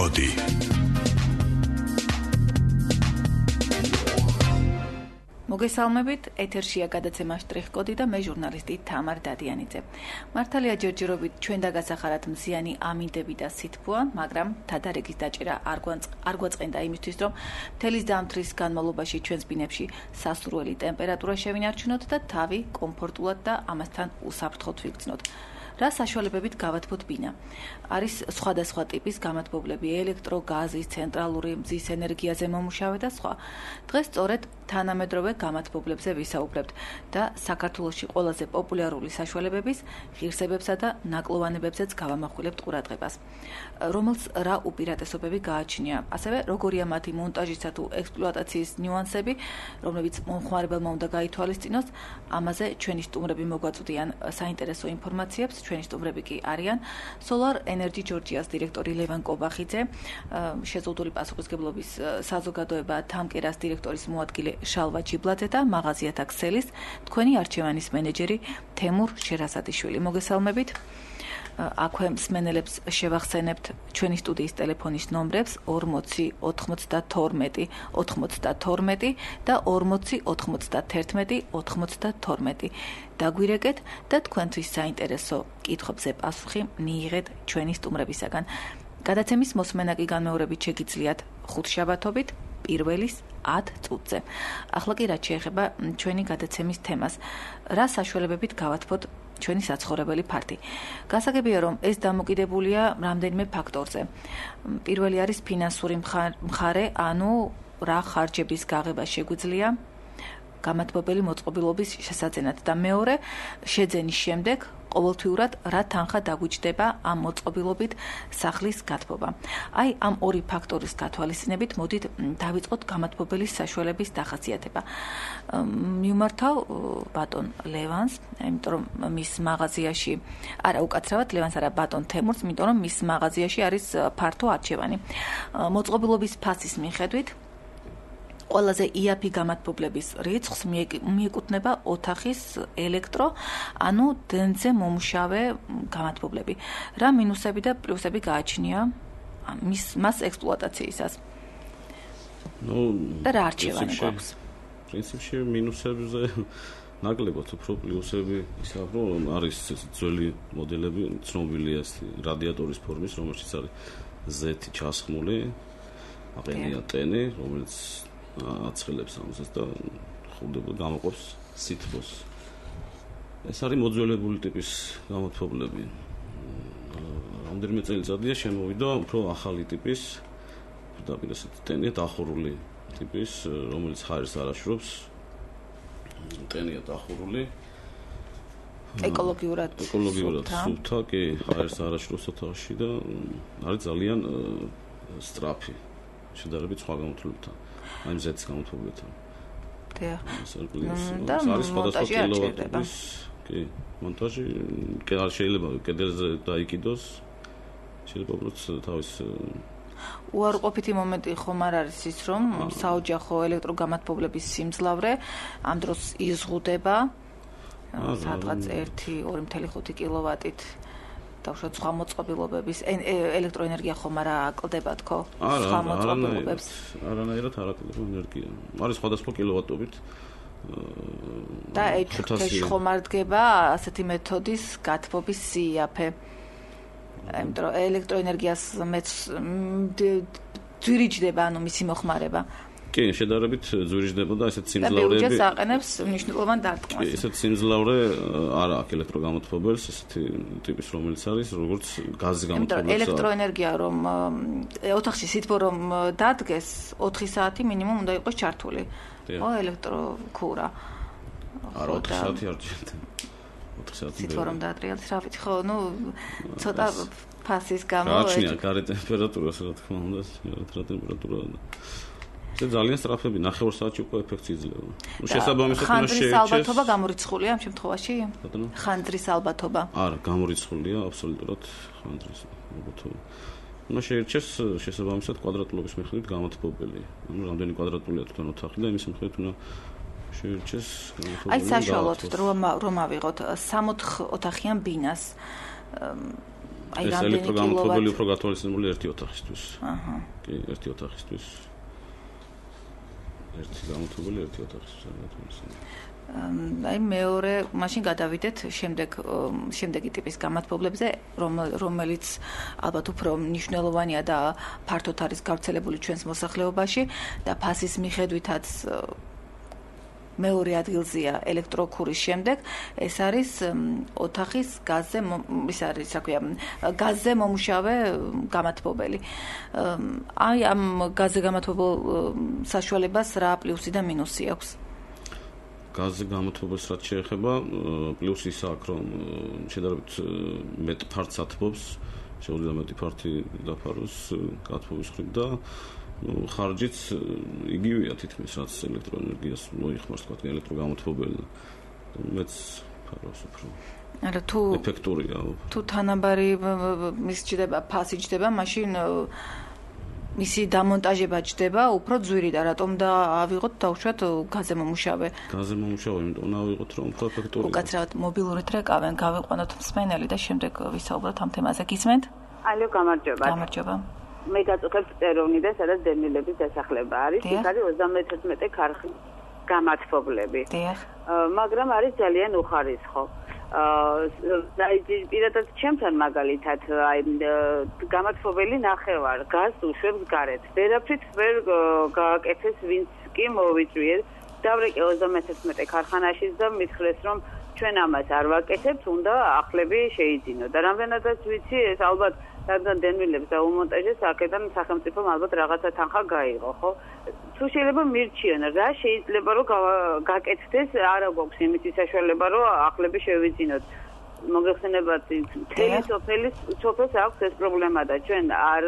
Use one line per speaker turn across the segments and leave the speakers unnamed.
კოდი.
მოგესალმებით, ეთერშია გადაცემა შტრიხ-კოდი და მე ჟურნალისტი თამარ დადიანიძე. მართალია ჯერჯერობით ჩვენ დაგასახარად მზიანი ამინდები და სითბოა, მაგრამ თადარიგის დაჭერა არ გვაწყენდა იმისთვის, რომ მთელი ზამთრის განმავლობაში ჩვენს ბინებში სასურველი ტემპერატურა შევინარჩუნოთ და თავი კომფორტულად და ამასთან უსაფრთხოდ ვიქცნოთ. რა საშუალებებით გავათბოთ ბინა? არის სხვადასხვა ტიპის გამათბობლები, ელექტრო, გაზის, ცენტრალური მზის ენერგიაზე მომუშავე და სხვა. დღეს სწორედ თანამედროვე გამათბობლებზე ვისაუბრებთ და საქართველოში ყველაზე პოპულარული საშუალებების, ღირსებებსა და ნაკლოვანებებზეც გავამახვილებთ ყურადღებას. რომელს რა უპირატესობები გააჩნია, ასევე როგორია მათი მონტაჟისა თუ ექსპლუატაციის ნიუანსები, რომლებიც მომხმარებელმა უნდა გაითვალისწინოს, ამაზე ჩვენი სტუმრები მოგვაწვდიან საინტერესო ინფორმაციებს. ჩვენი სტუმრები კი არიან Solar Energy Georgia's დირექტორი ლევან კობახიძე, შეზღუდული პასუხისმგებლობის საზოგადოება თამკერას დირექტორის მოადგილე შალვა ჯიბლაძე და მაღაზიათა ქსელის თქვენი არჩევანის მენეჯერი თემურ შერასადიშვილი. მოგესალმებით. აქვე მსმენელებს შევახსენებთ ჩვენი სტუდიის ტელეფონის ნომრებს 40 92 92 და 40 91 92. დაგვირეკეთ და თქვენთვის საინტერესო კითხვებზე პასუხი მიიღეთ ჩვენი სტუმრებისაგან. გადაცემის მოსმენა კი განმეორებით შეგიძლიათ ხუთშაბათობით პირველის 10 წუთზე. ახლა კი რაც შეეხება ჩვენი გადაცემის თემას, რა საშუალებებით გავათბოთ ჩვენი საცხოვრებელი ფართი. გასაგებია, რომ ეს დამოკიდებულია რამდენიმე ფაქტორზე. პირველი არის ფინანსური მხარე, ანუ რა ხარჯების გაღება შეგვიძლია გამათბობელი მოწყობილობის შესაძენად და მეორე, შეძენის შემდეგ ყოველთვიურად რა თანხა დაგვიჯდება ამ მოწყობილობით სახლის გათბობა. აი ამ ორი ფაქტორის გათვალისწინებით მოდით დავიწყოთ გამათბობელის საშუალების დახასიათება. მივმართავ ბატონ ლევანს, იმიტომ რომ მის მაღაზიაში, უკაცრავად ლევანს არა, ბატონ თემურს, იმიტომ რომ მის მაღაზიაში არის ფართო არჩევანი. მოწყობილობის ფასის მიხედვით ყველაზე იაფი გამათბობლების რიცხვს მიეკუთვნება ოთახის ელექტრო, ანუ დენზე მომუშავე გამათბობლები. რა მინუსები და პლუსები გააჩნია მას ექსპლუატაციისას?
და
რა არჩევანი გვაქვს?
პრინციპში მინუსებზე ნაკლებად უფრო პლუსები ისაა, რომ არის ძველი მოდელები, ცნობილია რადიატორის ფორმის, რომელშიც არის ზეთი ჩასხმული, აყენია ტენი, რომელიც აცხელებს ამას და ხურდება გამოყოფს სითბოს. ეს არის მოძველებული ტიპის გამათბობლები. რამდენიმე წელიწადია შემოვიდა უფრო ახალი ტიპის, დაპირესად ტენია დახურული ტიპის, რომელიც ჰაერს არ აშრობს. ტენია დახურული.
ეკოლოგიურად
სუფთა, კი, ჰაერს არ აშრობს ოთახში და არის ძალიან სწრაფი შედარებით სხვა გამათბობლებთან. აი მზეთის გამათბობლებთან.
და
არის სხვადასხვა
მონტაჟი
კილოვატების, კი, მონტაჟი შეიძლება კედელზე დაიკიდოს, შეიძლება უბრალოდ თავის
უარყოფითი მომენტი ხომ არ არის ის, რომ საოჯახო ელექტროგამათბობლების სიმძლავრე ამ დროს იზღუდება სადღაც 1-2.5 კილოვატით. უშუალოდ სხვა მოწყობილობების ელექტროენერგია ხომ არა აკლდება თქო სხვა მოწყობილობებს?
არანაირად არ აკლდება ენერგია. არის სხვადასხვა კილოვატობით.
და ეჭვქვეშ ხომ არ დგება ასეთი მეთოდის გათბობის სიაფე? იმიტომ რომ ელექტროენერგიას მეც ძვირიჯდება, ანუ მისი მოხმარება.
კი, შედარებით ძვირიჯდება და ესეთ სიმძლავრეები.
და ბიუჯეტს აყენებს მნიშვნელოვან დარტყმას.
კი, ესეთ სიმძლავრე არ აქვს ელექტროგამათბობელს, ესეთი ტიპის რომელიც არის, როგორც გაზის გამათბობელს.
ელექტროენერგია რომ ოთახში სითბო რომ დადგეს 4 საათი მინიმუმ უნდა იყოს ჩართული. ელექტროკურა.
არა 4 საათი არ ჭირდება. 4 საათი.
სითბო რომ დაატრიალდეს, რა ვიცი, ხო, ცოტა ფასის გამო.
გააჩნია გარე ტემპერატურას, რა თქმა უნდა, რა ტემპერატურაა. ეს ძალიან სწრაფები, 9 საათში უკვე ეფექტს იძლევა. შესაბამისად უნდა
შეიჩეს. ხანძრის ალბათობა გამორიცხულია ამ შემთხვევაში? ხანძრის ალბათობა?
არა, გამორიცხულია აბსოლუტურად ხანძრის ალბათობა. უნდა შეიჩეს შესაბამისად კვადრატულობის მიხედვით გამათბობელი. ანუ რამდენი კვადრატულია თვითონ ოთახი და იმის მიხედვით უნდა შეიჩეს გამათბობელი.
აი საშუალოდ რომ ავიღოთ 6 ოთახიან ბინას აი რამდენი
ელექტროგამოთბობელი უფრო გათვალისწინებული ერთი ოთახისთვის.
აჰა.
კი, ერთი ოთახისთვის. ერთი გამოთბობელი ერთი ოთახისთვის გათვალისწინებული.
აი მეორე მაშინ გადავიდეთ შემდეგი ტიპის გამათბობლებზე, რომელიც ალბათ უფრო მნიშვნელოვანია და ფართოდ არის გავრცელებული ჩვენს მოსახლეობაში და ფასის მიხედვითაც მეორე ადგილზეა ელექტროქურის შემდეგ, ეს არის ოთახის გაზზე, ის არის, რა ქვია, გაზზე მომუშავე გამათბობელი. აი ამ გაზზე გამათბობელ საშუალებას რა პლუსი და მინუსი აქვს?
გაზზე გამოთბობელს რაც შეეხება, პლუსი ის აქვს, რომ შედარებით მეტ ფართს ათბობს, შეუძლია მეტი ფართი დაფაროს გათბობის ხრით და ხარჯიც იგივეა თითქმის, რაც ელექტროენერგიას მოიხმარს, თქვა, ელექტროგამოთბობელი. მეც ფარავს უფრო.
არა თუ
ეფექტურია.
თუ თანაბარი მის ჯდება, ფასი ჯდება, მაშინ მისი დამონტაჟება ჯდება უფრო ძვირი და რატომ და ავიღოთ დავუშვათ გაზზე მომუშავე.
გაზზე მომუშავე, იმიტომ ავიღოთ რომ უფრო ეფექტურია.
უკაცრავად მობილური ტრეკავენ, გავიყვანოთ მსმენელი და შემდეგ ვისაუბროთ ამ თემაზე. გისმენთ?
ალო, გამარჯობა.
გამარჯობა.
მე გაწუხებთ წეროვნიდან, სადაც დევნილების დასახლება არის. იქ არის 31 ქარხნის გამათბობლები.
დიახ.
მაგრამ არის ძალიან უხარისხო. აი პირადად ჩემთან მაგალითად აი გამათბობელი ნახევარ გაზს უშვებს გარეთ. ვერაფრით ვერ გააკეთეს, ვინც კი მოვიწვიეს. დავრეკე 31 ქარხანაშიც და მითხრეს რომ ჩვენ ამას არ ვაკეთებთ, უნდა ახლები შეიძინო. და რამდენადაც ვიცი, ეს ალბათ რადგან დევნილებს დაუმონტაჟეს, აქედან სახელმწიფომ ალბათ რაღაცა თანხა გაიღო, ხო? თუ შეიძლება მირჩიონ, რა შეიძლება რომ გაკეთდეს, არა გვაქვს იმის საშუალება, რომ ახლები შევიძინოთ. მოგეხსენებათ, მთელი სოფელს აქვს ეს პრობლემა და ჩვენ არ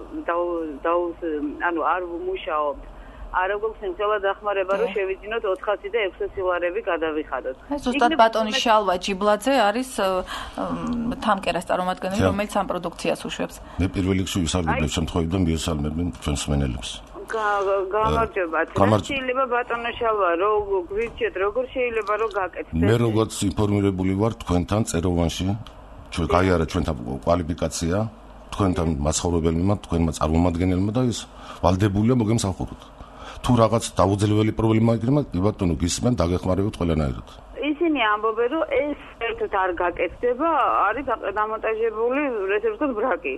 ვმუშაობთ. არა გვაქვს იმცელა დახმარება, რომ შევიძინოთ 400 და 600 ლარები გადავიხადოთ.
ზუსტად ბატონი შალვა ჯიბლაძე არის თამკერას წარმომადგენელი, რომელიც ამ პროდუქციას უშვებს.
მე პირველ რიგში ვისარგებლებ შემთხვევით და მიესალმებენ ჩვენს მსმენელებს.
გამარჯობათ. რა შეიძლება ბატონო შალვა, რომ გვირჩიოთ, როგორ შეიძლება რომ გაკეთდეს?
მე როგორც ინფორმირებული ვარ თქვენთან წეროვანში, ჩვენ გაიარა ჩვენთან კვალიფიკაცია, თქვენთან მაცხოვრებელმა, თქვენმა წარმომადგენელმა და ის ვალდებულია მოგემსახუროთ. თუ რაღაც დაუძლეველი პრობლემა იქნება, ბატონო გისმენ, დაგეხმარებოთ ყველანაირად.
ისინი ამბობენ, რომ ეს ერთად არ გაკეთდება, არის დამონტაჟებული, ესე ვთქვათ, ბრაკი.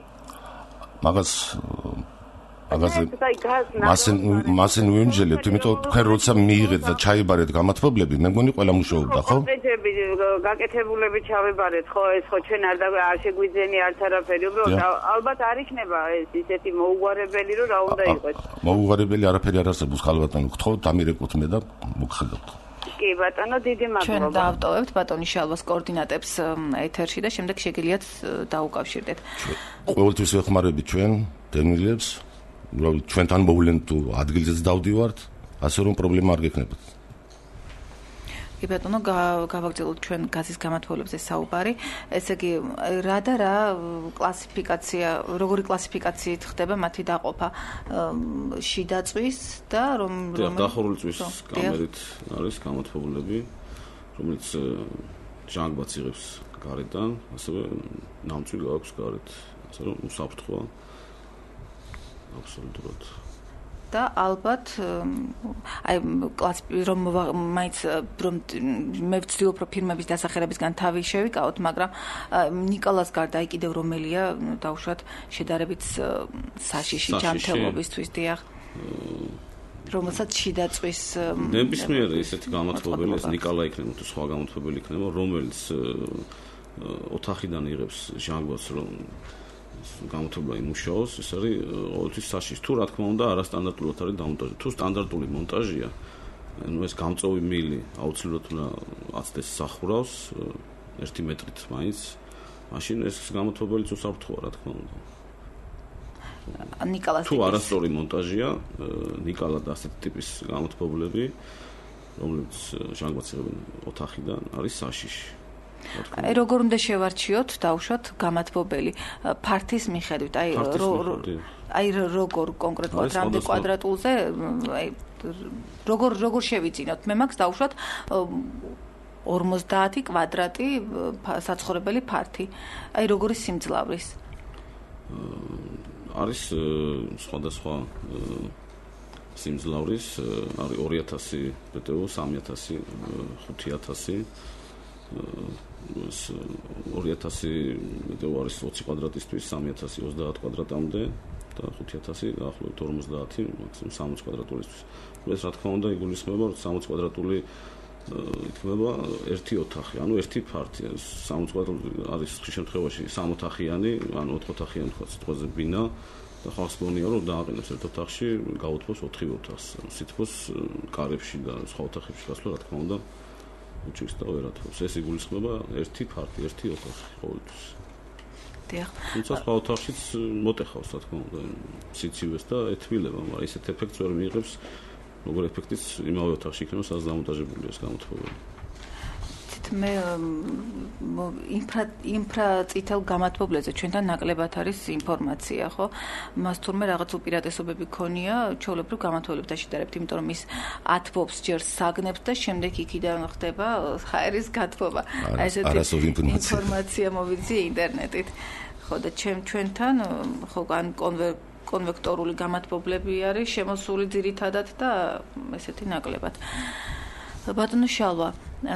მასენ ვიმჯელებთ, იმიტომ თქვენ როცა მიიღეთ და ჩაიბარეთ გამათბობლები, მე მგონი ყველა მუშაობდა, ხო?
გაკეთებულები ჩავიბარეთ, ხო, ეს ხო ჩვენ არ შეგვიძენი არც არაფერი, უბრალოდ ალბათ არ იქნება ეს ისეთი მოუგვარებელი, რომ რა უნდა იყოს.
მოუგვარებელი არაფერი არ არსებობს, ხალბატონო, გთხოვთ, ამირეკოთ მე და მოგხედავთ.
კი, ბატონო, დიდი მადლობა.
ჩვენ დავტოვებთ ბატონის შალვას კოორდინატებს ეთერში და შემდეგ შეგიძლიათ დაუკავშირდეთ.
ყოველთვის ვეხმარებით ჩვენ დევნილებს. ჩვენთან მოვლენ თუ ადგილზეც დავდივართ, ასე რომ პრობლემა არ გექნებათ.
კი ბატონო, გავაგრძელოთ ჩვენ გაზის გამათბობლებზე საუბარი. ესე იგი, რა და რა კლასიფიკაცია, როგორი კლასიფიკაციით ხდება მათი დაყოფა? შიდა წვის და
დახურული წვის კამერით არის გამათბობლები, რომელიც ჟანგბადს იღებს გარედან, ასევე ნამწვი გააქვს გარეთ, ასე რომ უსაფრთხოა. აბსოლუტურად.
და ალბათ აი რომ მაინც რომ მე ვცდილობ რომ ფირმების დასახელებისგან თავი შევიკავოთ, მაგრამ ნიკოლას გარდა აი კიდევ რომელია დავუშვათ შედარებით საშიში ჯანმრთელობისთვის, დიახ. რომელსაც შიდა წვის
ნებისმიერ ესეთი გამათბობელი, ეს ნიკოლა იქნება თუ სხვა გამათბობელი იქნება, რომელიც ოთახიდან იღებს ჟანგბადს, რომ გამათბობა იმუშაოს, ეს არის ყოველთვის საშიში. თუ რა თქმა უნდა არასტანდარტულად არის დამონტაჟებული. თუ სტანდარტული მონტაჟია, ანუ ეს გამწოვი მილი აუცილებლად უნდა აცდეს სახურავს 1 მეტრით მაინც, მაშინ ეს გამათბობელიც უსაფრთხოა, რა თქმა უნდა.
ნიკოლას
თუ არასწორი მონტაჟია, ნიკოლა და ასეთი ტიპის გამათბობლები, რომლებიც ჟანგბადს იღებენ ოთახიდან, არის საშიში.
აი როგორ უნდა შევარჩიოთ დავუშვათ გამათბობელი ფართის მიხედვით, აი როგორ კონკრეტულად რამდენ კვადრატულზე, აი როგორ შევიძინოთ? მე მაქვს დავუშვათ 50 კვადრატი საცხოვრებელი ფართი. აი როგორი სიმძლავრის?
არის სხვადასხვა სიმძლავრის, არის 2000 BTU, 3000, 5000 2000 BTU არის 20 კვადრატისთვის, 3000 30 კვადრატამდე და 5000 დაახლოებით 50, მაქსიმუმ 60 კვადრატულისთვის. ეს რა თქმა უნდა იგულისხმება, რომ 60 კვადრატული იქნება ერთი ოთახი, ანუ ერთი ფართი. 60 კვადრატული არის ხშირ შემთხვევაში 3 ოთახიანი, ანუ 4 ოთახიანი თქვა სიტყვაზე ბინა. და ხალხს გონია რომ დააყენებს ერთ ოთახში, გაუთბოს 4 ოთახს. სითბოს კარებში და სხვა ოთახებში გასვლა რა თქმა უნდა უჭირს და ვერათხოვს. ეს იგულისხმება ერთი ფართი, ერთი ოთახი ყოველთვის.
დიახ.
თუმცა სხვა ოთახშიც მოტეხავს რა თქმა უნდა სიცივეს და ეთბილება, მაგრამ ისეთ ეფექტს ვერ მიიღებს, როგორ ეფექტიც იმავე ოთახში იქნება, სადაც დამონტაჟებულია ეს გამოთბობელი.
მე ინფრაწითელ გამათბობლებზე ჩვენთან ნაკლებად არის ინფორმაცია, ხო? მას თურმე რაღაც უპირატესობები ქონია, ჩვეულებრივ გამათბობლებთან შედარებით, იმიტომ რომ ის ათბობს ჯერ საგნებს და შემდეგ იქიდან ხდება ჰაერის გათბობა.
აი ესეთი
ინფორმაცია მოვიძიე ინტერნეტით. ხო და ჩვენთან ხო ან კონვექტორული გამათბობლები არის შემოსული ძირითადად და ესეთი ნაკლებად. ბატონო შალვა,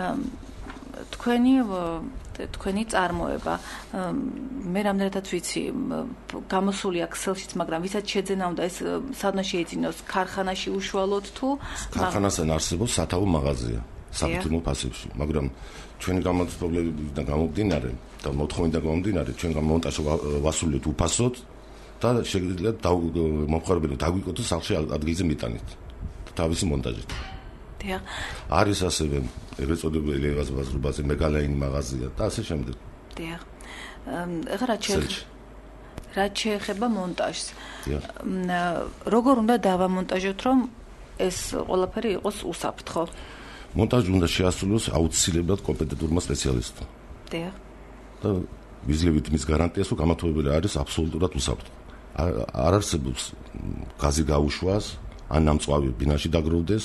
თქვენი წარმოება მე რამდენადაც ვიცი გამოსული აქვს ქსელშიც, მაგრამ ვისაც შეძენა უნდა ეს სადღაც შეიძინოს ქარხანაში უშუალოდ თუ
ქარხანასთან არსებობს სათავო მაღაზია საფრთხემ ფასებში, მაგრამ ჩვენი გამოცდილებიდან გამომდინარე და მოთხოვნიდან გამომდინარე ჩვენ მონტაჟი ვასრულებთ უფასოდ და შეგიძლიათ მომხმარებელი დაგვიკეთოს სახში ადგილზე მიტანით თავისი მონტაჟით.
დიახ.
არის ასევე ეგრეთ წოდებული აზერბაიჯანზე მეგალაინ მაღაზია და ასე შემდეგ.
დიახ. ეხლა რაც შეეხება მონტაჟს.
დიახ.
როგორ უნდა დავამონტაჟოთ, რომ ეს ყველაფერი იყოს უსაფრთხო?
მონტაჟი უნდა შეასრულოს აუცილებლად კომპეტენტურმა სპეციალისტმა.
დიახ.
და ვიძლევით მის გარანტიას, რომ გამათბობელი არის აბსოლუტურად უსაფრთხო. არ არსებობს გაზი გაუშვას, ან ნამწვავი ბინაში დაგროვდეს.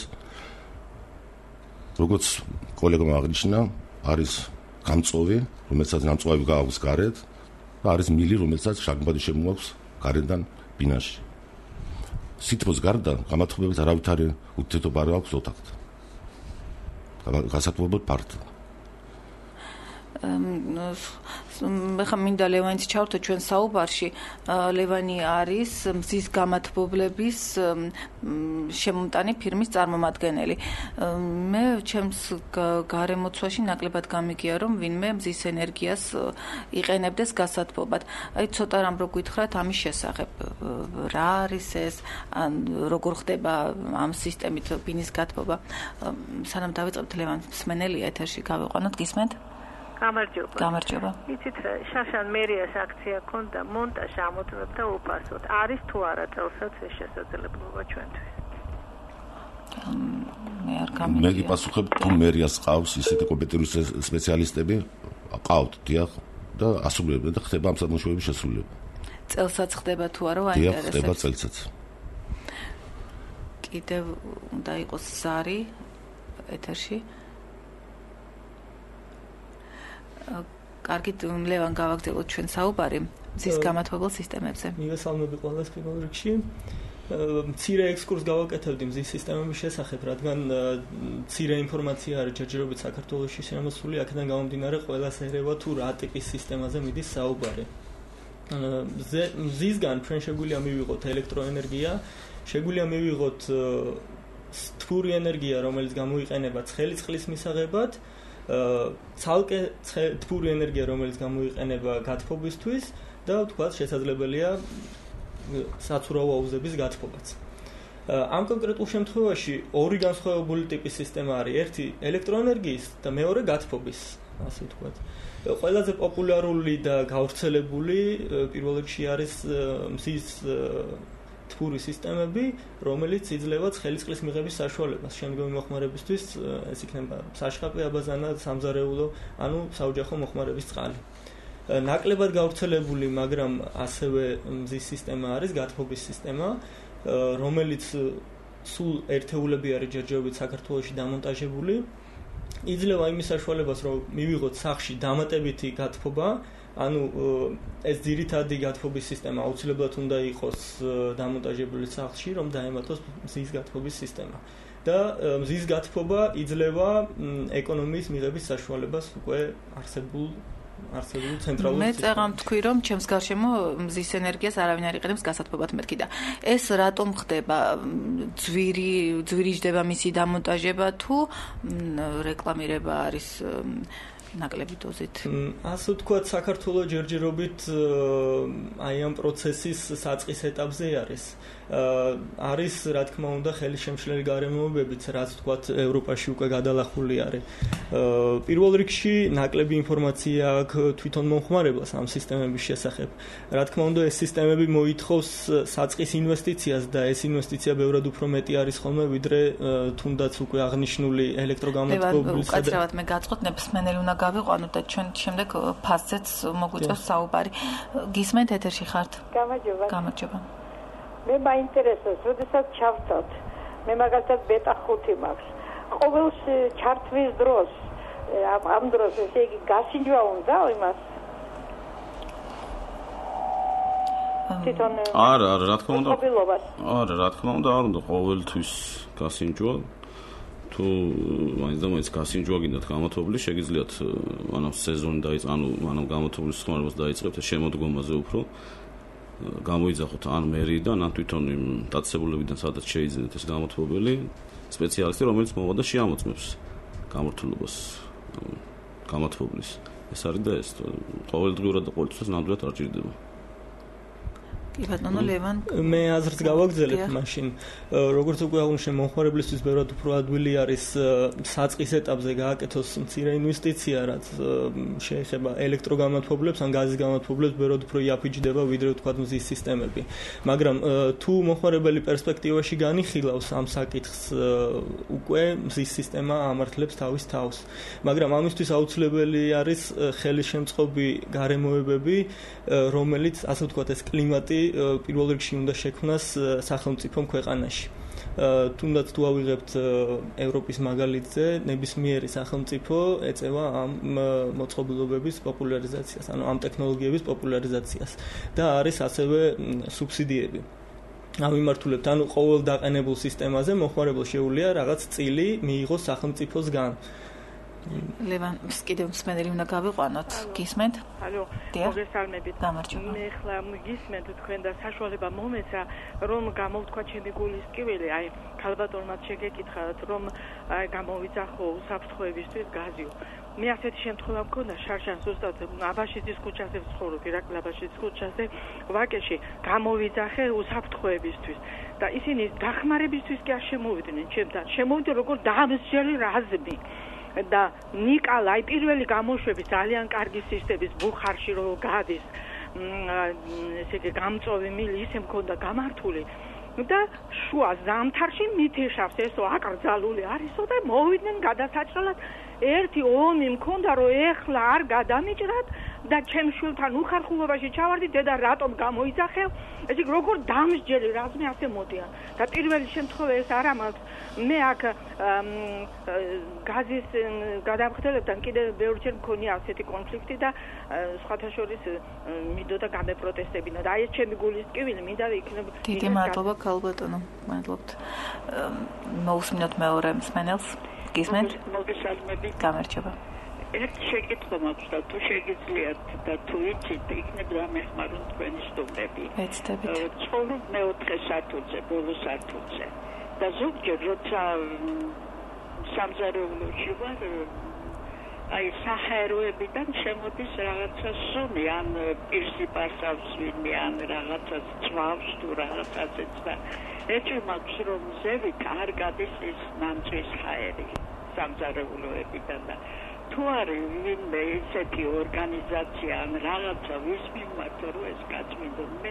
როგორც კოლეგამ აღნიშნა, არის გამწოვი, რომელსაც ნამწვავი გააქვს გარეთ და არის მილი, რომელსაც შაგმბადი შემოაქვს გარედან ბინაში. სითბოს გარდა გამათბობელს არავითარი უთითობა არ აქვს ოთახთან. გასათბობლად ფართო.
ხა მინდა ლევანიც ჩავთო ჩვენ საუბარში. ლევანი არის მზის გამათბობლების შემომტანი ფირმის წარმომადგენელი. მე ჩემს გარემოცვაში ნაკლებად გამიგია, რომ ვინმე მზის ენერგიას იყენებდეს გასათბობად. აი ცოტა რამ რო გითხრათ ამის შესახებ. რა არის ეს? ან როგორ ხდება ამ სისტემით ბინის გათბობა? სანამ დავიწყებთ ლევან მსმენელია ეთერში გავიყვანოთ, გისმენთ? გამარჯობა.
იცით, შაშან მერიას აქცია ქონდა მონტაჟ ამოწმებდა უფასოდ. არის თუ არა წელსაც ეს შესაძლებლობა ჩვენთვის?
მე არ გამიგია.
მე გიპასუხებ, თუ მერიას ყავს ისეთი კომპეტენტური სპეციალისტები, ყავთ, დიახ, და ასრულებენ და ხდება ამ სამუშაოების შესრულება.
წელსაც ხდება თუ არა
აინტერესებს? დიახ, ხდება წელსაც.
კიდევ უნდა იყოს ზარი ეთერში. კარგით, ლევან გავაგრძელოთ ჩვენ საუბარი მზის გამათბობელ სისტემებზე.
მიგესალმები ყველას პირველ რიგში. მცირე ექსკურს გავაკეთებდი მზის სისტემების შესახებ, რადგან მცირე ინფორმაცია არის ჯერჯერობით საქართველოში შემოსული, აქედან გამომდინარე ყველას ერევა თუ რა ტიპის სისტემაზე მიდის საუბარი. მზისგან ჩვენ შეგვიძლია მივიღოთ ელექტროენერგია, შეგვიძლია მივიღოთ თბური ენერგია, რომელიც გამოიყენება ცხელი წყლის მისაღებად, ცალკე თბური ენერგია, რომელიც გამოიყენება გათბობისთვის და თქვათ შესაძლებელია საცურავო აუზების გათბობაც. ამ კონკრეტულ შემთხვევაში ორი განსხვავებული ტიპის სისტემა არის, ერთი ელექტროენერგიის და მეორე გათბობის, ასე ვთქვათ. ყველაზე პოპულარული და გავრცელებული პირველ რიგში არის მზის თბური სისტემები, რომელიც იძლევა ცხელი წყლის მიღების საშუალებას. შემდგომი მოხმარებისთვის ეს იქნება საშხაპი, აბაზანა, სამზარეულო, ანუ საოჯახო მოხმარების წყალი. ნაკლებად გავრცელებული, მაგრამ ასევე მზის სისტემა არის გათბობის სისტემა, რომელიც სულ ერთეულები არის ჯერჯერობით საქართველოში დამონტაჟებული იძლევა იმის საშუალებას, რომ მივიღოთ სახში დამატებითი გათბობა, ანუ ეს ძირითადი გათბობის სისტემა აუცილებლად უნდა იყოს დამონტაჟებული სახლში, რომ დაემატოს მზის გათბობის სისტემა. და მზის გათბობა იძლევა ეკონომიის მიღების საშუალებას უკვე არსებულ ცენტრალურ
მე წეღამ თქვი, რომ ჩემს გარშემო მზის ენერგიას არავინ არ იყენებს გასათბობად მეთქი და ეს რატომ ხდება? ძვირიჯდება მისი დამონტაჟება თუ რეკლამირება არის ნაკლები დოზით?
ასე ვთქვათ, საქართველოს ჯერჯერობით აი ამ პროცესის საწყის ეტაპზე არის. არის, რა თქმა უნდა, ხელისშემშლელი გარემოებებიც, რაც ვთქვათ, ევროპაში უკვე გადალახული არის. პირველ რიგში ნაკლები ინფორმაცია აქვს თვითონ მომხმარებელს ამ სისტემების შესახებ. რა თქმა უნდა, ეს სისტემები მოითხოვს საწყის ინვესტიციას და ეს ინვესტიცია ბევრად უფრო მეტი არის ხოლმე, ვიდრე თუნდაც უკვე აღნიშნული ელექტროგამოთბობის.
უკაცრავად მე გაწყოთ ნებისმიერი უნდა გავიყვანოთ და ჩვენ შემდეგ ფასზეც მოგვიწევს საუბარი. გისმენთ ეთერში ხართ? გამარჯობა.
მე მაინტერესებს, როდესაც ჩავწავთ. მე მაგალითად ბეტა 5 მაქვს. ყოველ ჩართვის დროს ამ დროს ესე იგი გასინჯვა უნდა იმას.
არა, რა თქმა უნდა. არა, რა თქმა უნდა, არ უნდა ყოველთვის გასინჯვა. თუ მაინც და მაინც გასინჯვა გინდათ გამოთობლის, შეგიძლიათ ანუ სეზონი დაიწყოთ, ანუ გამოთობლის ხმარებას დაიწყებთ შემოდგომაზე უფრო გამოიძახოთ ან მერიდან, ან თვითონ იმ დაწესებულებიდან, სადაც შეიძინეთ ეს გამოთბობელი სპეციალისტი, რომელიც მოვა და შეამოწმებს გამართულებას გამოთბობლის. ეს არის და ეს ყოველდღიურად და ყოველთვის ნამდვილად არ ჭირდება.
კი ბატონო ლევან,
მე აზრს გავაგრძელებ მაშინ, როგორც უკვე აღნიშნე, მომხმარებლისთვის ბევრად უფრო ადვილი არის საწყის ეტაპზე გააკეთოს მცირე ინვესტიცია, რაც შეეხება ელექტროგამათბობლებს ან გაზის გამათბობლებს, ბევრად უფრო იაფიჯდება, ვიდრე ვთქვათ მზის სისტემები. მაგრამ თუ მომხმარებელი პერსპექტივაში განიხილავს ამ საკითხს, უკვე მზის სისტემა ამართლებს თავის თავს. მაგრამ ამისთვის აუცილებელი არის ხელისშემწყობი გარემოებები, რომელიც, ასე ვთქვათ, ეს კლიმატი პირველ რიგში უნდა შექმნას სახელმწიფომ ქვეყანაში. თუნდაც თუ ავიღებთ ევროპის მაგალითზე, ნებისმიერი სახელმწიფო ეწევა ამ მოწყობილობების პოპულარიზაციას, ანუ ამ ტექნოლოგიების პოპულარიზაციას და არის ასევე სუბსიდიები. ამ მიმართულებით, ანუ ყოველ დაყენებულ სისტემაზე მომხმარებელს შეუძლია რაღაც წილი მიიღოს სახელმწიფოსგან.
ლევან, კიდევ მსმენელი უნდა გავიყვანოთ. გისმენთ?
ალო, მოგესალმებით.
გამარჯობა.
მე ხლა გისმენთ თქვენ და საშუალება მომეცა, რომ გამოვთქვა ჩემი გულის ტკივილი, აი, ქალბატონმა შეგეკითხათ, რომ აი გამოვიძახო უსაფრთხოებისთვის გაზიო. მე ასეთი შემთხვევა მქონდა შარშან ზუსტად აბაშიძის ქუჩაზე ვცხოვრობ, ირაკლი აბაშიძის ქუჩაზე, ვაკეში გამოვიძახე უსაფრთხოებისთვის და ისინი დახმარებისთვის კი არ შემოვიდნენ ჩემთან. შემოვიდნენ როგორ დამსჯელი რაზმი. და ნიკალა აი პირველი გამოშვების ძალიან კარგი სისტემის ბუხარში რო გადის ესე იგი გამწოვი მილი ისე მქონდა გამართული და შუა ზამთარში მითეშავს ესო აკრძალული არისო და მოვიდნენ გადასაჭრელად ერთი ომი მქონდა რომ ეხლა არ გადამიჭრათ და ჩემ შვილთან უხარხულობაში ჩავარდი დედა რატომ გამოიძახევ ესე იგი როგორ დამსჯელი რაზმი ასე მოდიან და პირველი შემთხვევა ეს არა მაქვს მე აქ გაზის გადამხდელებთან კიდე ბევრჯერ მქონია ასეთი კონფლიქტი და სხვათა შორის მიდოდა გამეპროტესტებინა და აი ეს ჩემი გულის ტკივილი მინდა იქნება
დიდი მადლობა ქალბატონო მადლობთ მოусმინოთ მეორე მსმენელს გისმენთ
მოგესალმებით
გამარჯობა
ერთ შეკითხვა მაქვს და თუ შეგიძლიათ და თუ იცით იქნებ დამეხმარონ თქვენი სტუმრები
ეცდებით
ცხოვრობ მეოთხე სართულზე ბოლო სართულზე და ზოგჯერ როცა სამზარეულოში ვარ აი საჰაეროებიდან შემოდის რაღაცა სუნი ან პირსი პარსავს ვინმე ან რაღაცა წვავს თუ რაღაცაცეც და ეჭვი მაქვს რომ ზევით არ გადის ის ნამწვის ჰაერი სამზარეულოებიდან და თუ არის ვინმე ესეთი ორგანიზაცია ან რაღაცა ვის მიმართ რომ ეს გაწმინდო მე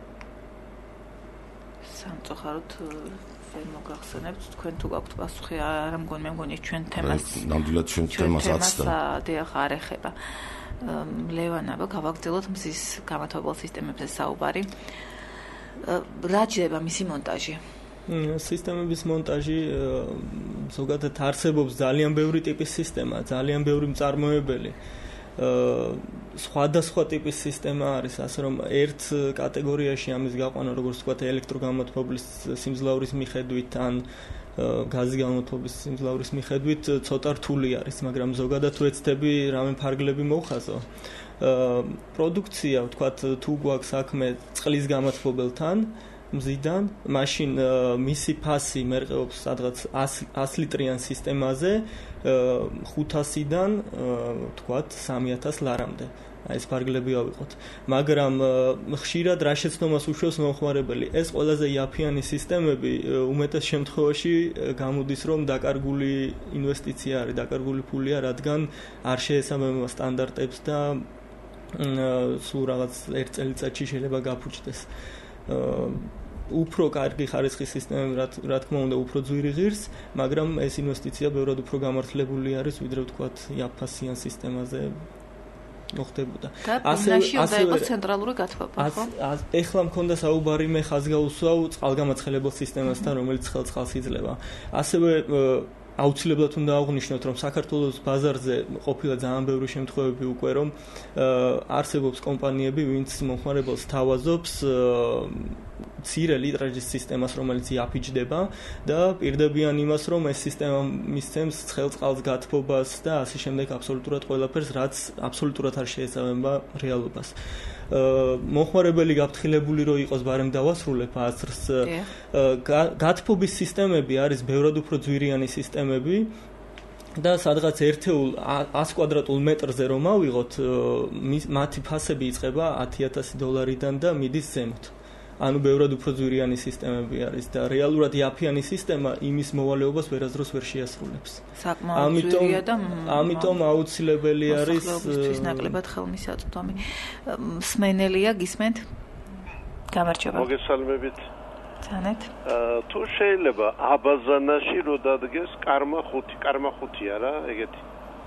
სამწუხაროდ ვერ მოგახსენებთ თქვენ თუ გაქვთ პასუხი არ მგონია ჩვენ თემას
ნამდვილად ჩვენ თემას აცდა
დიახ არ ეხება ლევანაბა გავაგრძელოთ მზის გამათბობელ სისტემებზე საუბარი რა ჯდება მისი მონტაჟი
სისტემების მონტაჟი ზოგადად არსებობს ძალიან ბევრი ტიპის სისტემა, ძალიან ბევრი მწარმოებელი. სხვადასხვა ტიპის სისტემა არის, ასე რომ ერთ კატეგორიაში ამის გაყვანა, როგორც ვთქვათ, ელექტროგამოთბობის სიმძლავრის მიხედვით ან გაზის გამოთბობის სიმძლავრის მიხედვით ცოტა რთული არის, მაგრამ ზოგადად თუ ეცდები რამე ფარგლები მოვხაზო. პროდუქცია, ვთქვათ, თუ გვაქვს საქმე წყლის გამოთბობელთან მზიდან, მაშინ მისი ფასი მერყეობს სადღაც 100 ლიტრიან სისტემაზე 500-დან, ვთქვათ, 3000 ლარამდე. ეს ფარგლები ავიღოთ. მაგრამ ხშირად რა შეცდომას უშვებს მომხმარებელი, ეს ყველაზე იაფიანი სისტემები უმეტეს შემთხვევაში გამოდის, რომ დაკარგული ინვესტიცია არის, დაკარგული ფულია, რადგან არ შეესაბამება სტანდარტებს და სულ რაღაც ერთ წელიწადში შეიძლება გაფუჭდეს. უფრო კარგი ხარისხის სისტემები, რა თქმა უნდა, უფრო ძვირი ღირს, მაგრამ ეს ინვესტიცია ბევრად უფრო გამართლებული არის, ვიდრე ვთქვათ, იაფასიან სისტემაზე მოხდებოდა.
ასე უნდა იყოს ცენტრალური გათბობა, ხო?
ეხლა მქონდა საუბარი მე ხაზგაუსვავ წყალგამაცხელებელ სისტემასთან, რომელიც წყალს იძლევა. ასევე აუცილებლად უნდა აღვნიშნოთ, რომ საქართველოს ბაზარზე ყოფილა ძალიან ბევრი შემთხვევები უკვე, რომ არსებობს კომპანიები, ვინც მომხმარებელს თავაზობს მცირე ლიტრაჟის სისტემას, რომელიც იაფიჯდება და პირდებიან იმას, რომ ეს სისტემა მისცემს ცხელ წყალს გათბობას და ასე შემდეგ აბსოლუტურად ყველაფერს, რაც აბსოლუტურად არ შეესაბამება რეალობას. მომხმარებელი გაფრთხილებული რო იყოს, ბარემ დავასრულებ აზრს. გათბობის სისტემები არის ბევრად უფრო ძვირიანი სისტემები და სადღაც ერთეულ 100 კვადრატულ მეტრზე რომ ავიღოთ, მათი ფასები იწყება $10,000-დან და მიდის ზემოთ. ანუ ბევრად უფრო ძვირიანი სისტემები არის და რეალურად იაფიანი სისტემა იმის მოვალეობას ვერასდროს ვერ შეასრულებს.
საკმაოდ ძვირია და
ამიტომ აუცილებელი არის
მოსახლეობისთვის ნაკლებად ხელმისაწვდომი. მსმენელია, გისმენთ? გამარჯობა.
მოგესალმებით.
თანეთ.
თუ შეიძლება აბაზანაში რო დადგეს კარმა 5 არა, ეგეთი.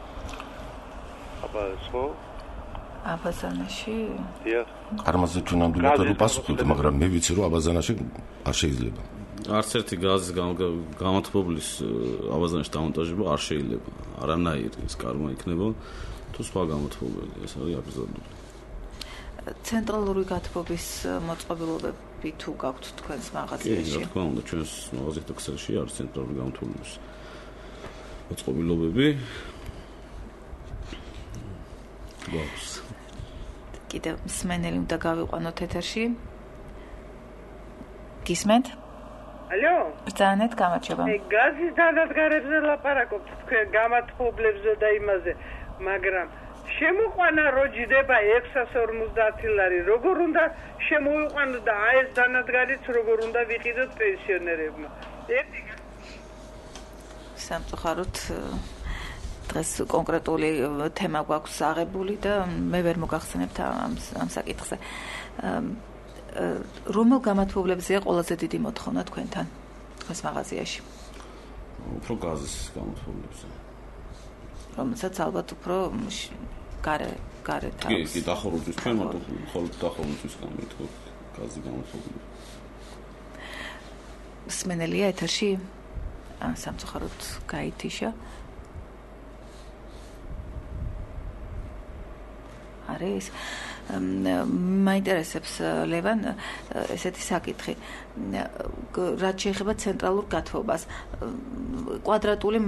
აბა ხო?
აბაზანაში?
დიახ.
კარმაზე ჩვენ ნამდვილად არ ვპასუხობთ, მაგრამ მე ვიცი, რომ აბაზანაში არ შეიძლება.
არც ერთი გაზის გამოთბობლის აბაზანაში დამონტაჟება არ შეიძლება. არანაირი ეს კარმა იქნება თუ სხვა გამოთბობელი, ეს არის აბაზანური.
ცენტრალური გათბობის მოწყობილობები თუ გაქვთ თქვენს მაღაზიაში?
კი, რა თქმა უნდა, ჩვენს მაღაზიაში და ქსელში არის ცენტრალური გამოთბობის მოწყობილობები. გვაქვს.
კიდევ მსმენელი უნდა გავიყვანოთ ეთერში. გისმენთ?
ალო?
ბრძანეთ, გამარჯობა.
გაზის დანადგარებზე ლაპარაკობთ თქვენ გამოთბობლებზე და იმაზე, მაგრამ შემოყვანა რო ჯდება 650 ლარი, როგორ უნდა შემოვიყვანოთ და ეს დანადგარიც როგორ უნდა ვიყიდოთ პენსიონერებმა?
სამწუხაროდ დღეს კონკრეტული თემა გვაქვს აღებული და მე ვერ მოგახსენებთ ამ საკითხზე. რომელ გამოთბობლებზეა ყველაზე დიდი მოთხოვნა თქვენთან თქვენს მაღაზიაში?
უფრო გაზის გამოთბობლებზე.
რომელსაც ალბათ უფრო გარე თავს.
კი, დახურვის ჩვენ მარტო ხოლმე დახურვის გამეთქო გაზის გამოთბობლები.
მსმენელია ეთერში? სამწუხაროდ გაითიშა. არის მაინტერესებს ლევან ესეთი საკითხი. რაც შეეხება ცენტრალურ გათბობას, კვადრატული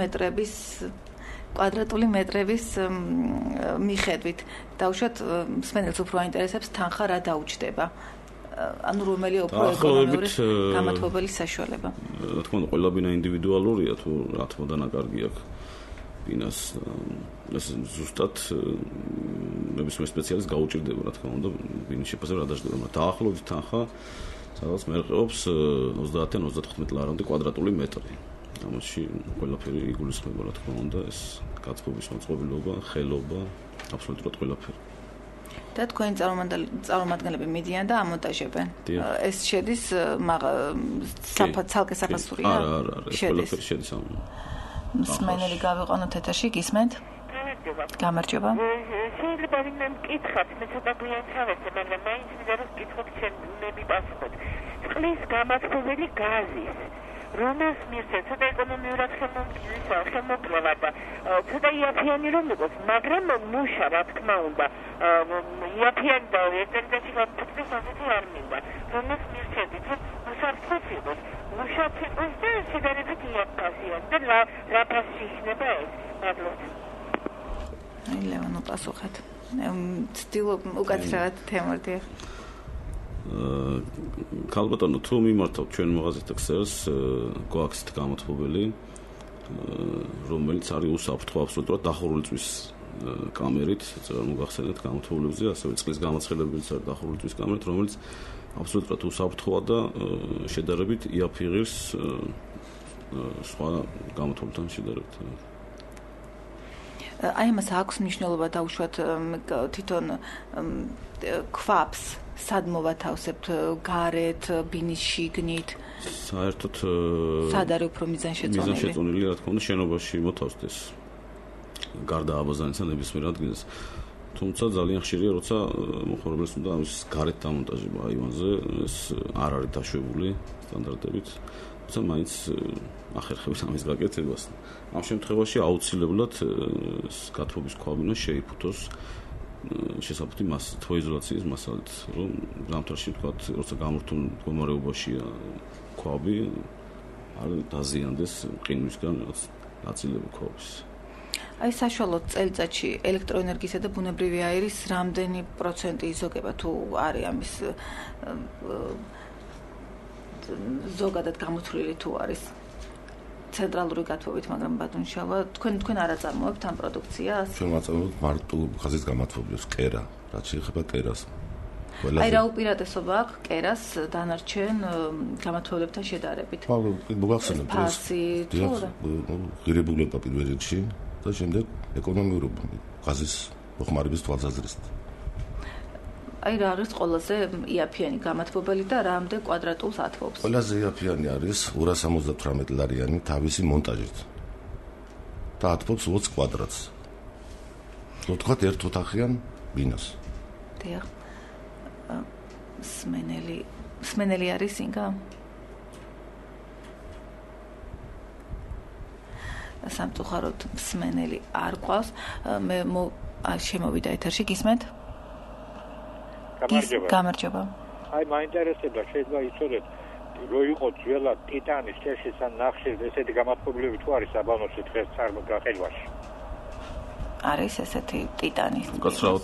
მეტრების მიხედვით დავუშვათ მსმენელს უფრო აინტერესებს თანხა რა დაუჯდება. ანუ რომელია უფრო ეკონომიური გამოთბობელი საშუალება?
რა თქმა უნდა, ყველა ბინა ინდივიდუალურია, თუ რა თქმა უნდა ნაკარგი აქვს ბინას ეს ზუსტად ნებისმიერ სპეციალისტს გაუჭირდება, რა თქმა უნდა, ბინის შეფასება რა დაждდება, მაგრამ დაახლოებით თანხა სადაც მერყეობს 30-დან 35 ლარამდე კვადრატული მეტრი. ამაში ყველაფერი იგულისხმება, რა თქმა უნდა, ეს გათბობის მოწყობილობა, ხელობა, აბსოლუტურად ყველაფერი.
და თქვენი წარმომადგენლები მიდიან და ამონტაჟებენ. ეს შედის ცალკე საფასურია?
არა, ეს ყველაფერი შედის ამ.
მსმენელი გავიყვანოთ ეთერში, გისმენთ? გამარჯობა.
შეიძლება ვინმე მკითხათ, მე ცოტა გვიანთავესე, მაგრამ მაინც მინდა რომ ვკითხოთ შენ მე მიპასუხოთ. წყლის გამათბობელი გაზის რომას მისცემ ცოტა ეკონომიურად ხელმოკლება და ცოტა იაფიანი რომ იყოს, მაგრამ მუშა რა თქმა უნდა იაფიანი და ერთადერთი განფუთის ასეთი არ მინდა. რომას მისცემთ, უსაფრთხოდ იყოს, მუშა იყოს და შედარებით იაფქასიან და რა ფასი იქნება ეს? მადლობა.
აი ლევანო პასუხეთ. ცდილობ უკაცრავად თემორდი.
ქალბატონო, თუ მიმართავთ ჩვენ მაღაზიათა ქსელს, გვაქვს გამოთბობელი, რომელიც არის უსაფრთხო აბსოლუტურად დახურული წვის კამერით, ეცემა მოგახსენეთ გამოთბობლებზე, ასევე წყლის გამაცხელებელიც არის დახურული წვის კამერით, რომელიც აბსოლუტურად უსაფრთხოა და შედარებით იაფიღებს სხვა გამოთბობლებთან შედარებით.
აი მას აქვს მნიშვნელობა დაუშვათ თვითონ ქვაფს სად მოვათავსებთ გარეთ ბინის შიგნით
საერთოდ
სად არის უფრო მიზანშეწონილი
რა თქმა უნდა შენობაში მოთავსდეს გარდა აბაზანისა ნებისმიერ ადგილას თუმცა ძალიან ხშირია როცა მოხმარებელს უნდა ამის გარეთ დამონტაჟება აივანზე ეს არ არის დაშვებული სტანდარტებით თუმცა მაინც ახერხებს ამის გაკეთებას ამ შემთხვევაში აუცილებლად გათბობის ქვაბინა შეიფუთოს შესაბუთი თვოიზოლაციის მასალით, რომ ზამთარში ვთქვათ, როცა გამორთულ მდგომარეობაშია ქვაბი, არ დაზიანდეს ყინვისგან რაღაც ნაწილები ქვაბის.
აი საშუალოდ წელიწადში ელექტროენერგიისა და ბუნებრივი აირის რამდენი პროცენტი იზოგება თუ არის ამის ზოგადად გამოთვლილი თუ არის ცენტრალური გათბობით, მაგრამ ბატონშავა, თქვენ არ აწარმოებთ ამ პროდუქციას?
ჩვენ ვაწარმოებთ მარტო ხაზის გამათბობლებს, კერა, რაც შეეხება კერას.
აი რა უპირატესობა აქვს კერას დანარჩენ გამათბობლებთან შედარებით?
მოგახსენებთ ეს ღირებულება პირველ რიგში და შემდეგ ეკონომიურობა ხაზის მოხმარების თვალსაზრისით.
აი რა არის ყველაზე იაფიანი გამათბობელი და რამდენ კვადრატულს ათბობს?
ყველაზე იაფიანი არის 278 ლარიანი თავისი მონტაჟით. და ათბობს 20 კვადრატს. ვთქვათ ერთ ოთახიან ბინას.
დიახ. სმენელი არის ინგა? სამწუხაროდ სმენელი არ ყავს. მე შემოვიდა ეთერში გისმენთ? გამარჯობა.
აი მაინტერესებდა შეიძლება იცოდეთ რო იყო ძველად ტიტანის წესის ან ნახშირის ესეთი გამათბობლები თუ არის აბანოში დღეს წარმოგაყენვაში?
არის ესეთი ტიტანის.
გასაუთ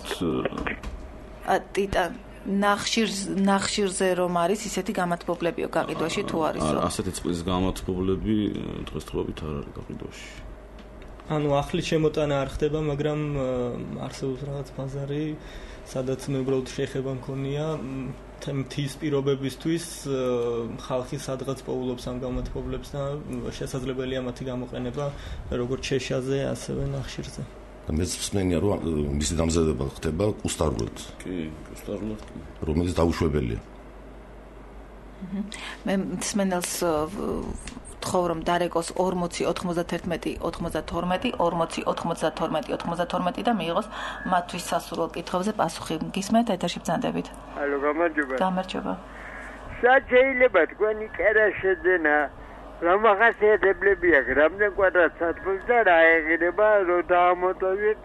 ტიტან ნახშირზე რომ არის ისეთი გამათბობლებიო გაყიდვაში თუ არისო?
ასეთი წყლის გამათბობლები დღესდღეობით არ არის გაყიდვაში.
ანუ ახლის შემოტანა არ ხდება, მაგრამ არსებობს რაღაც ბაზარი სადაც მე უბრალოდ შეხება მქონია მთის პირობებისთვის ხალხი სადღაც პოულობს ამ გამათბობლებს და შესაძლებელია მათი გამოყენება როგორც შეშაზე, ასევე ნახშირზე.
მეც მსმენია რომ მისი დამზადება ხდება კუსტარულად.
კი, კუსტარულად.
რომელიც დაუშვებელია.
მე მსმენელს ვთხოვ რომ დარეკოს 40 91 92 40 92 92 და მიიღოს მათთვის სასურველ კითხვებზე პასუხი. გისმენთ ეთერში ბრძანდებით.
ალო, გამარჯობა.
გამარჯობა.
შეიძლება თქვენი კერა შეძენა რამახასიათებლები აქვს, რამდენ კვადრატს ათბობს და რა ეღირება რომ დაამონტაჟეთ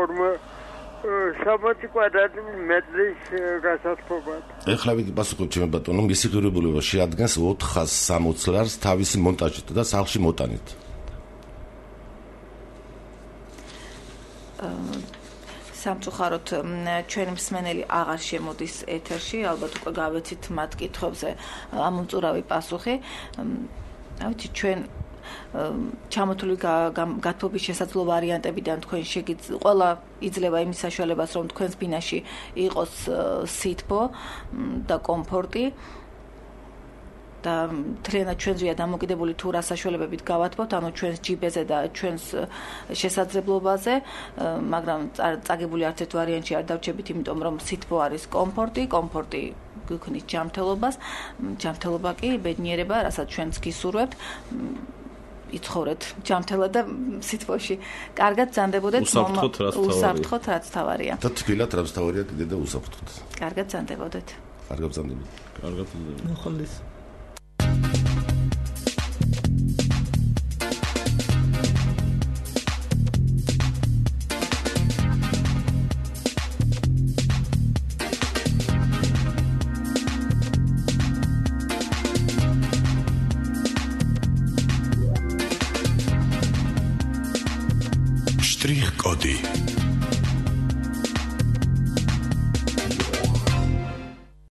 60 კვადრატმეტრის გასათბობად.
ეხლა ვიგიპასუხებ ჩემ ბატონო, მისი ღირებულება შეადგენს 460 ლარს თავისი მონტაჟით და სახლში მოტანით.
სამწუხაროდ ჩვენი მსმენელი აღარ შემოდის ეთერში, ალბათ უკვე გავეცით მათ კითხვებზე ამომწურავი პასუხი. ავიცი ჩვენ ჩამოთვლილი გათბობის შესაძლო ვარიანტებიდან თქვენ ყველა იძლევა იმის საშუალებას, რომ თქვენს ბინაში იყოს სითბო და კომფორტი და მთლიანად ჩვენზეა დამოკიდებული თუ რა საშუალებებით გავათბობთ, ანუ ჩვენს ჯიბეზე და ჩვენს შესაძლებლობაზე, მაგრამ წაგებული არც ერთ ვარიანტში არ დავრჩებით, იმიტომ რომ სითბო არის კომფორტი გქონით ჯანმრთელობა კი ბედნიერება, რასაც ჩვენც გისურვებთ. იცხოვრეთ ჯანმრთელად და სიტყვაში. კარგად ბრძანდებოდეთ, უსაფრთხოთ რაც თავარია.
და თბილად რაც თავარია კიდე და უსაფრთხოთ.
კარგად ბრძანდებოდეთ.
კარგად ბრძანდებოდეთ.
კარგად ბრძანდებოდეთ.
ხონდის.
Штрих-коди